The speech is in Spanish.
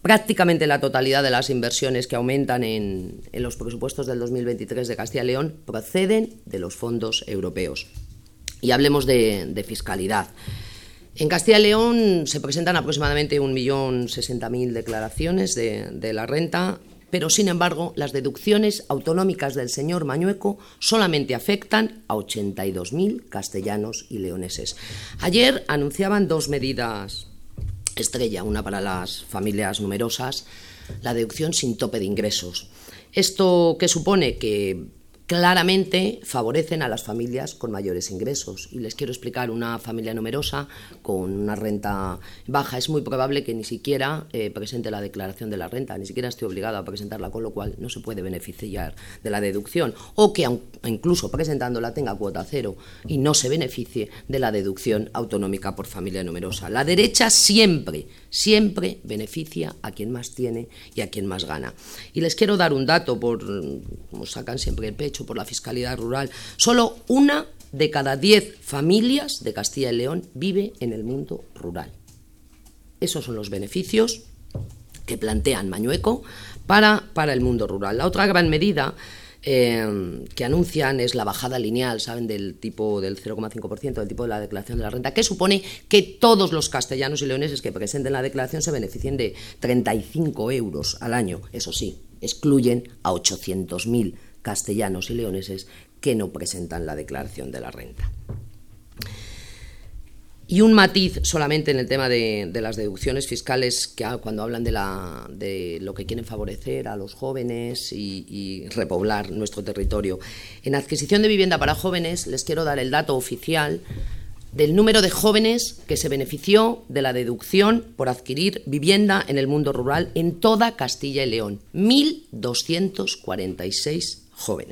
Prácticamente la totalidad de las inversiones que aumentan en los presupuestos del 2023 de Castilla y León proceden de los fondos europeos. Y hablemos de fiscalidad. En Castilla y León se presentan aproximadamente 1.060.000 declaraciones de la renta, pero sin embargo las deducciones autonómicas del señor Mañueco solamente afectan a 82.000 castellanos y leoneses. Ayer anunciaban dos medidas estrella, una para las familias numerosas, la deducción sin tope de ingresos. ¿Esto qué supone? Que claramente favorecen a las familias con mayores ingresos. Y les quiero explicar, una familia numerosa con una renta baja es muy probable que ni siquiera presente la declaración de la renta, ni siquiera esté obligado a presentarla, con lo cual no se puede beneficiar de la deducción, o que incluso presentándola tenga cuota cero y no se beneficie de la deducción autonómica por familia numerosa. La derecha siempre beneficia a quien más tiene y a quien más gana. Y les quiero dar un dato, como sacan siempre el pecho por la fiscalidad rural. Solo 1 de cada 10 familias de Castilla y León vive en el mundo rural. Esos son los beneficios que plantean Mañueco para el mundo rural. La otra gran medida que anuncian es la bajada lineal, ¿saben?, del tipo del 0,5%, del tipo de la declaración de la renta, que supone que todos los castellanos y leoneses que presenten la declaración se beneficien de 35 euros al año. Eso sí, excluyen a 800.000 castellanos y leoneses que no presentan la declaración de la renta. Y un matiz solamente en el tema de las deducciones fiscales, que cuando hablan de lo que quieren favorecer a los jóvenes y repoblar nuestro territorio. En adquisición de vivienda para jóvenes les quiero dar el dato oficial del número de jóvenes que se benefició de la deducción por adquirir vivienda en el mundo rural en toda Castilla y León. 1.246 jóvenes.